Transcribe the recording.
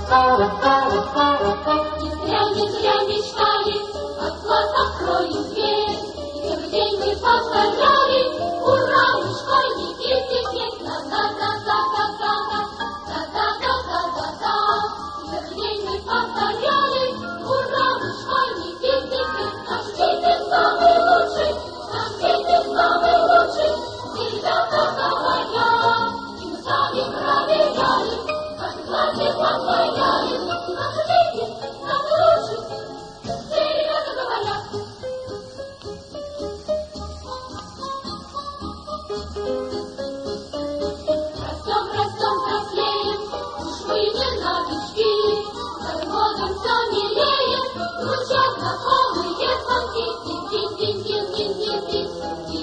Не зря мечтали, от класс откроем дверь. Первый день мы повторяли, ура, мы школьники теперь. Да-да-да-да-да-да-да-да-да-да-да-да. Первый день мы повторяли, ура, мы школьники теперь. Наш учитель самый лучший, наш учитель самый лучший. Ребята говорят, и мы сами проверяли, как в классе повторяли. Наш учитель самый лучший, все ребята говорят. Растем, растем, взрослеем, уж мы не новички. С годом все милее, звучат знакомые звонки. Тин-тин-тин-тин-тин-тин-тин.